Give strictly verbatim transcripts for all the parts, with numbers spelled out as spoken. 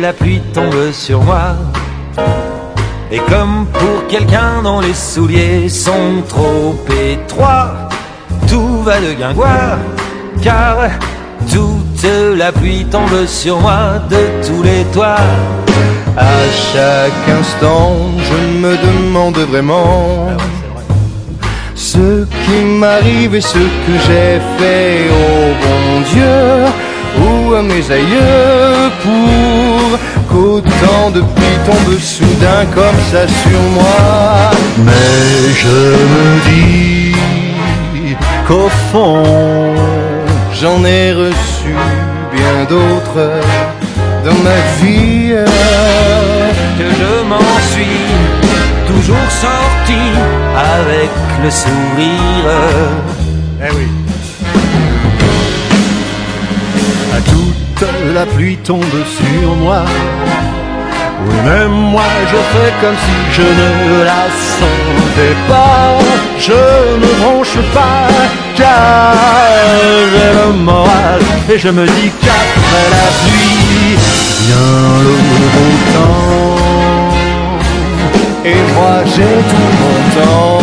la pluie tombe sur moi. Et comme pour quelqu'un dont les souliers sont trop étroits, tout va de guingoire, car toute la pluie tombe sur moi de tous les toits. À chaque instant, je me demande vraiment ce qui m'arrive et ce que j'ai fait au bon Dieu ou à mes aïeux pour qu'autant de pluie tombe soudain comme ça sur moi. Mais je me dis qu'au fond, j'en ai reçu bien d'autres dans ma vie, que je m'en suis toujours sorti avec le sourire. Eh oui. Toute la pluie tombe sur moi. Oui, même moi je fais comme si je ne la sentais pas. Je ne bronche pas car j'ai le moral. Et je me dis qu'après la pluie vient le beau temps. Et moi j'ai tout mon temps.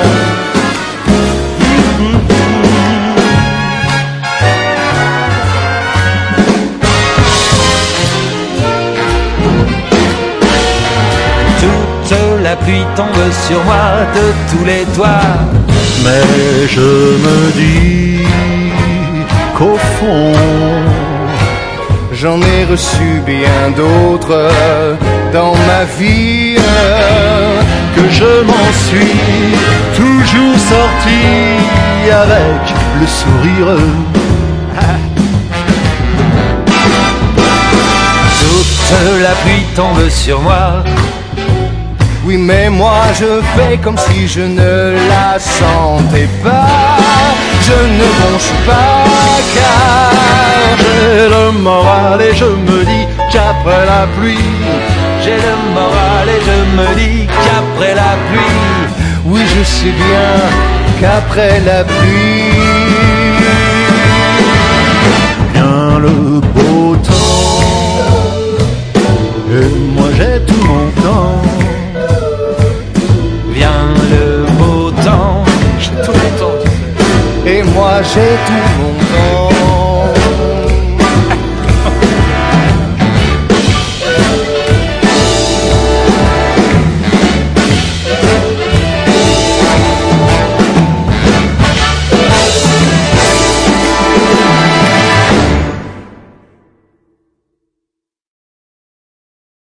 La pluie tombe sur moi de tous les toits. Mais je me dis qu'au fond, j'en ai reçu bien d'autres dans ma vie, que je m'en suis toujours sorti avec le sourire. Toute la pluie tombe sur moi. Oui, mais moi je fais comme si je ne la sentais pas. Je ne bronche pas car j'ai le moral et je me dis qu'après la pluie, j'ai le moral et je me dis qu'après la pluie, oui je sais bien qu'après la pluie vient le beau temps. Et moi j'ai tout mon temps. Le beau temps, j'ai tout mon temps, tu sais. Et moi j'ai tout mon